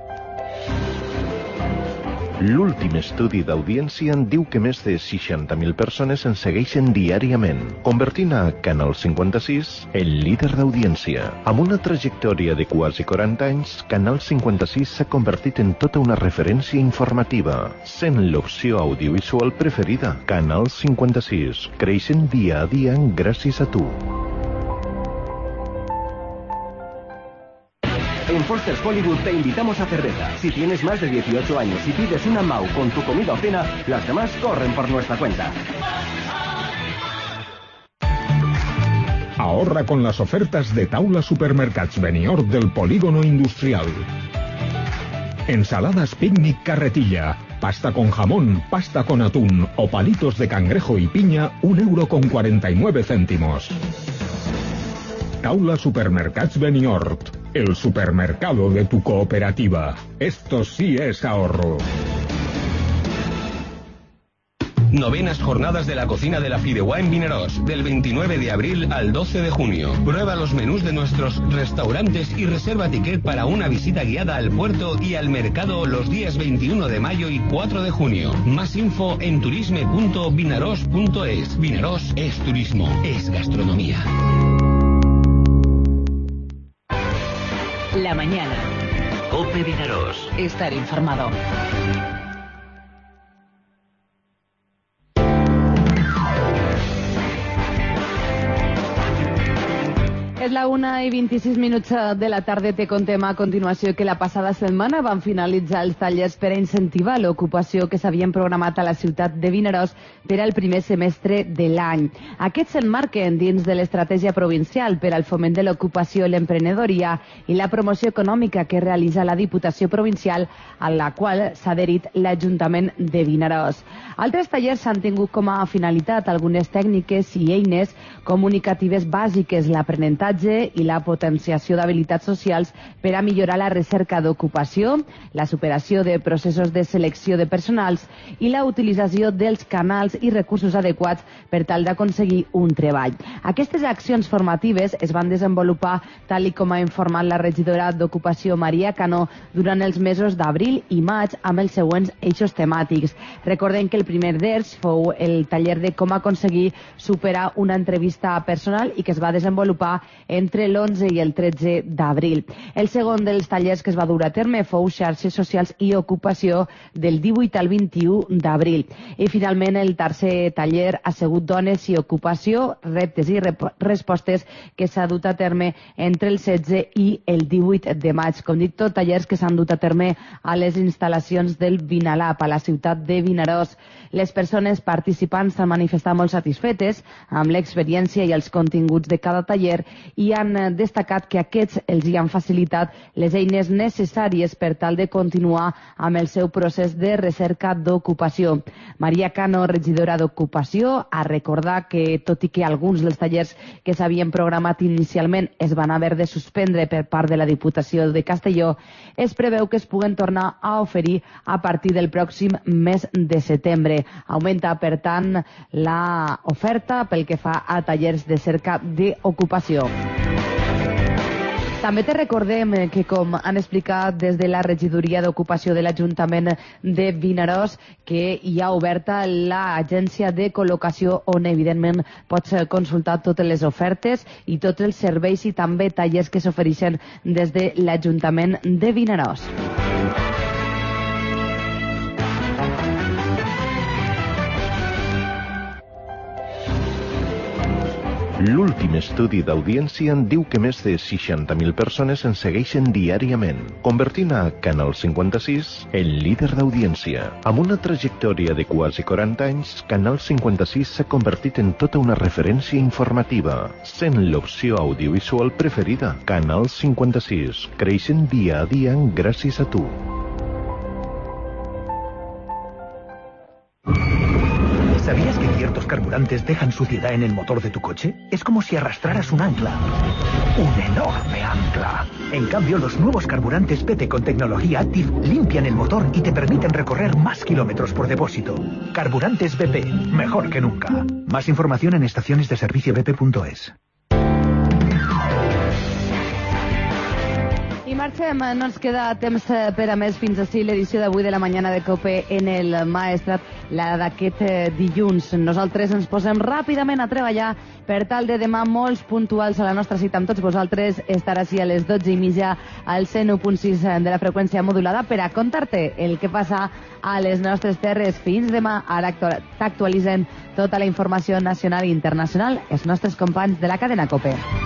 L'últim estudi d'audiència en diu que més de 60.000 persones ens segueixen diàriament, convertint a Canal 56 el líder d'audiència. Amb una trajectòria de quasi 40 anys, Canal 56 s'ha convertit en tota una referència informativa, sent l'opció audiovisual preferida. Canal 56, creixent dia a dia gràcies a tu. En Foster's Hollywood te invitamos a cerveza. Si tienes más de 18 años y pides una Mau con tu comida o cena, las demás corren por nuestra cuenta. Ahorra con las ofertas de Taula Supermercats Benidorm del Polígono Industrial. Ensaladas picnic carretilla, pasta con jamón, pasta con atún o palitos de cangrejo y piña, €1,49. Taula Supermercats Benidorm, el supermercado de tu cooperativa. Esto sí es ahorro. Novenas jornadas de la cocina de la Fideuà en Vinaròs, del 29 de abril al 12 de junio. Prueba los menús de nuestros restaurantes y reserva ticket para una visita guiada al puerto y al mercado los días 21 de mayo y 4 de junio. Más info en turisme.vinaròs.es. Vinaròs es turismo, es gastronomía. La mañana. COPE Vinaròs. Estar informado. És la 1:26 de la tarda. Te contem a continuació que la passada setmana van finalitzar els tallers per a incentivar l'ocupació que s'havien programat a la ciutat de Vinaròs per al primer semestre de l'any. Aquests s'emmarquen dins de l'estratègia provincial per al foment de l'ocupació, l'emprenedoria i la promoció econòmica que realitza la Diputació Provincial, a la qual s'ha adherit l'Ajuntament de Vinaròs. Altres tallers s'han tingut com a finalitat algunes tècniques i eines comunicatives bàsiques, l'aprenentatge i la potenciació d'habilitats socials per a millorar la recerca d'ocupació, la superació de processos de selecció de personals i la utilització dels canals i recursos adequats per tal d'aconseguir un treball. Aquestes accions formatives es van desenvolupar, tal i com ha informat la regidora d'Ocupació Maria Cano, durant els mesos d'abril i maig amb els següents eixos temàtics. Recordem que el primer d'ells fou el taller de com aconseguir superar una entrevista personal i que es va desenvolupar entre l'11 i el 13 d'abril. El segon dels tallers que es va dur a terme fou xarxes socials i ocupació del 18 al 21 d'abril. I finalment el tercer taller ha sigut dones i ocupació, reptes i respostes, que s'ha dut a terme entre el 16 i el 18 de maig. Com dic, tot tallers que s'han dut a terme a les instal·lacions del Vinalab, a la ciutat de Vinaròs. Les persones participants s'han manifestat molt satisfetes amb l'experiència i els continguts de cada taller i han destacat que aquests els hi han facilitat les eines necessàries per tal de continuar amb el seu procés de recerca d'ocupació. Maria Cano, regidora d'Ocupació, ha recordat que, tot i que alguns dels tallers que s'havien programat inicialment es van haver de suspendre per part de la Diputació de Castelló, es preveu que es puguen tornar a oferir a partir del pròxim mes de setembre. Augmenta, per tant, l'oferta pel que fa a tallers de cerca d'ocupació. També te recordem que, com han explicat des de la regidoria d'Ocupació de l'Ajuntament de Vinaròs, que hi ha oberta l'agència de col·locació on, evidentment, pots consultar totes les ofertes i tots els serveis i també tallers que s'ofereixen des de l'Ajuntament de Vinaròs. L'últim estudi d'audiència en diu que més de 60.000 persones ens segueixen diàriament, convertint a Canal 56 el líder d'audiència. Amb una trajectòria de quasi 40 anys, Canal 56 s'ha convertit en tota una referència informativa, sent l'opció audiovisual preferida. Canal 56, creixent dia a dia gràcies a tu. ¿Sabías que ciertos carburantes dejan suciedad en el motor de tu coche? Es como si arrastraras un ancla. Un enorme ancla. En cambio, los nuevos carburantes PT con tecnología Active limpian el motor y te permiten recorrer más kilómetros por depósito. Carburantes BP, mejor que nunca. Más información en estaciones de servicio BP.es. I marxem, no ens queda temps per a més. Fins així l'edició d'avui de la Mañana de COPE en el Maestrat, la d'aquest dilluns. Nosaltres ens posem ràpidament a treballar per tal de demà molts puntuals a la nostra cita amb tots vosaltres, estar així a les 12:30 al 101.6 de la freqüència modulada per a contar-te el que passa a les nostres terres. Fins demà. Ara t'actualitzen tota la informació nacional i internacional els nostres companys de la cadena COPE.